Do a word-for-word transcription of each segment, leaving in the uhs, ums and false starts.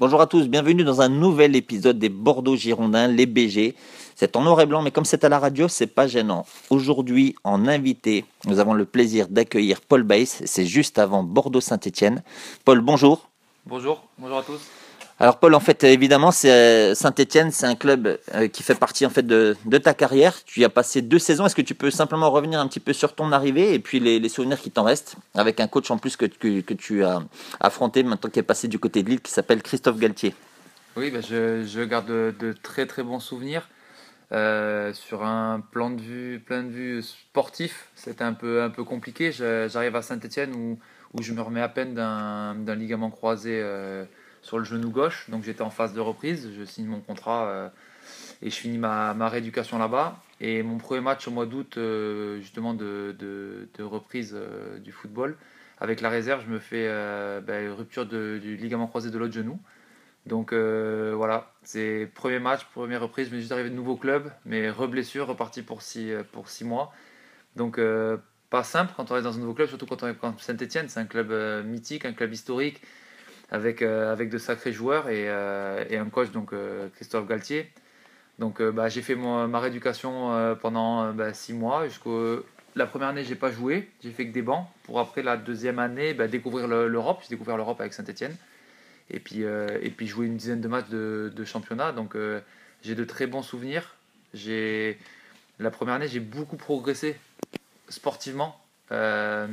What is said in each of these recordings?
Bonjour à tous, bienvenue dans un nouvel épisode des Bordeaux Girondins, les B G. C'est en noir et blanc, mais comme c'est à la radio, c'est pas gênant. Aujourd'hui, en invité, nous avons le plaisir d'accueillir Paul Baïs. C'est juste avant Bordeaux-Saint-Étienne. Paul, bonjour. Bonjour, bonjour à tous. Alors Paul, en fait, évidemment, c'est euh, Saint-Étienne, c'est un club euh, qui fait partie en fait de, de ta carrière. Tu y as passé deux saisons. Est-ce que tu peux simplement revenir un petit peu sur ton arrivée et puis les, les souvenirs qui t'en restent avec un coach en plus que, que, que tu as affronté maintenant qui est passé du côté de Lille, qui s'appelle Christophe Galtier. Oui, bah, je, je garde de, de très très bons souvenirs. Euh, sur un plan de vue, plein de vue sportif, c'était un peu, un peu compliqué. Je- J'arrive à Saint-Étienne où, où je me remets à peine d'un d'un ligament croisé euh, sur le genou gauche. Donc j'étais en phase de reprise. Je signe mon contrat euh, et je finis ma, ma rééducation là-bas. Et mon premier match au mois d'août, euh, justement de, de, de reprise euh, du football, avec la réserve, je me fais euh, ben, rupture de- du ligament croisé de l'autre genou. Donc euh, voilà, c'est premier match, première reprise, je me suis arrivé de nouveau club, mais re-blessure, reparti pour six, pour six mois. Donc euh, pas simple quand on est dans un nouveau club, surtout quand on est comme Saint-Etienne, c'est un club euh, mythique, un club historique, avec, euh, avec de sacrés joueurs et, euh, et un coach, donc euh, Christophe Galtier. Donc euh, bah, j'ai fait mon- ma rééducation euh, pendant euh, bah, six mois. Jusqu'au... La première année, j'ai pas joué, j'ai fait que des bancs, pour après la deuxième année bah, découvrir le- l'Europe. J'ai découvert l'Europe avec Saint-Etienne et puis, euh, et puis jouer une dizaine de matchs de, de championnat. Donc euh, j'ai de très bons souvenirs. J'ai, la première année, j'ai beaucoup progressé sportivement euh,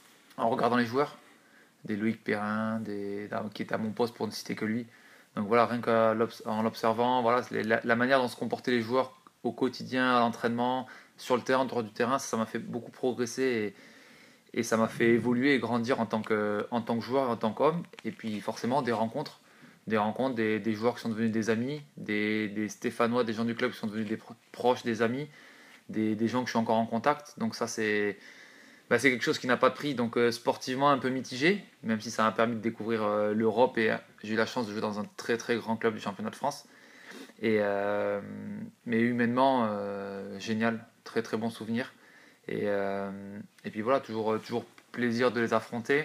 en regardant les joueurs, des Loïc Perrin, des, qui était à mon poste pour ne citer que lui. Donc voilà, rien qu'en l'observant, voilà, la, la manière dont se comportaient les joueurs au quotidien, à l'entraînement, sur le terrain, dehors du terrain, ça m'a fait beaucoup progresser et ça m'a fait évoluer et grandir en tant que, en tant que joueur, en tant qu'homme. Et puis forcément des rencontres, des rencontres, des, des joueurs qui sont devenus des amis, des, des Stéphanois, des gens du club qui sont devenus des pro- proches, des amis, des, des gens que je suis encore en contact. Donc ça c'est bah, c'est quelque chose qui n'a pas de prix. Donc euh, sportivement un peu mitigé, même si ça m'a permis de découvrir euh, l'Europe et euh, j'ai eu la chance de jouer dans un très très grand club du championnat de France. Et, euh, mais humainement, euh, génial, très très bon souvenir. Et, euh, et puis voilà, toujours, toujours plaisir de les affronter.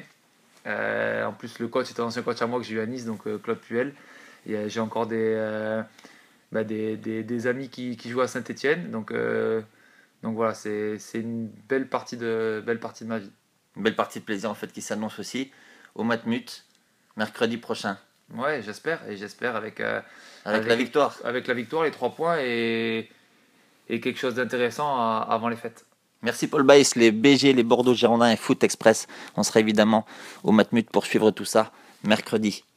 Euh, en plus, le coach était un ancien coach à moi que j'ai eu à Nice, donc euh, Claude Puel. Et euh, j'ai encore des, euh, bah, des, des, des amis qui, qui jouent à Saint-Etienne. Donc, euh, donc voilà, c'est, c'est une belle partie, de, belle partie de ma vie. Une belle partie de plaisir en fait qui s'annonce aussi au Matmut mercredi prochain Ouais, j'espère. Et j'espère avec, euh, avec la avec, victoire. avec la victoire, les trois points et, et quelque chose d'intéressant à- avant les fêtes. Merci Paul Baïs, les B G, les Bordeaux Girondins et Foot Express. On sera évidemment au Matmut pour suivre tout ça mercredi.